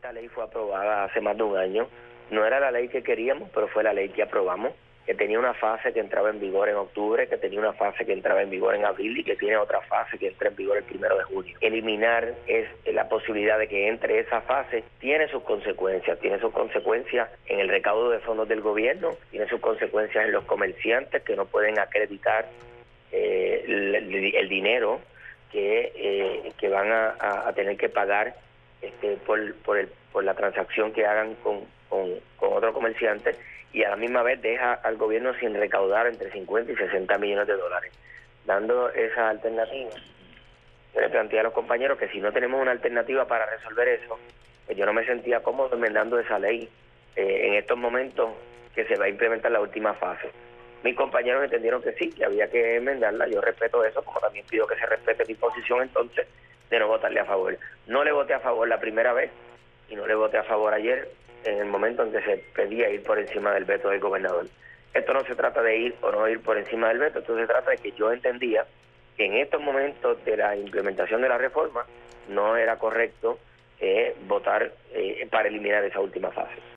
Esta ley fue aprobada hace más de un año. No era la ley que queríamos, pero fue la ley que aprobamos, que tenía una fase que entraba en vigor en octubre, que tenía una fase que entraba en vigor en abril y que tiene otra fase que entra en vigor el 1 de junio. Eliminar la posibilidad de que entre esa fase tiene sus consecuencias en el recaudo de fondos del gobierno, tiene sus consecuencias en los comerciantes que no pueden acreditar el dinero que van a tener que pagar por la transacción que hagan con otro comerciante, y a la misma vez deja al gobierno sin recaudar entre 50 y 60 millones de dólares. Dando esa alternativa, yo le planteé a los compañeros que si no tenemos una alternativa para resolver eso, pues yo no me sentía cómodo enmendando esa ley en estos momentos que se va a implementar la última fase. Mis compañeros entendieron que sí, que había que enmendarla. Yo respeto eso, como también pido que se respete mi posición entonces de no votarle a favor. No le voté a favor la primera vez y no le voté a favor ayer en el momento en que se pedía ir por encima del veto del gobernador. Esto no se trata de ir o no ir por encima del veto, esto se trata de que yo entendía que en estos momentos de la implementación de la reforma no era correcto votar para eliminar esa última fase.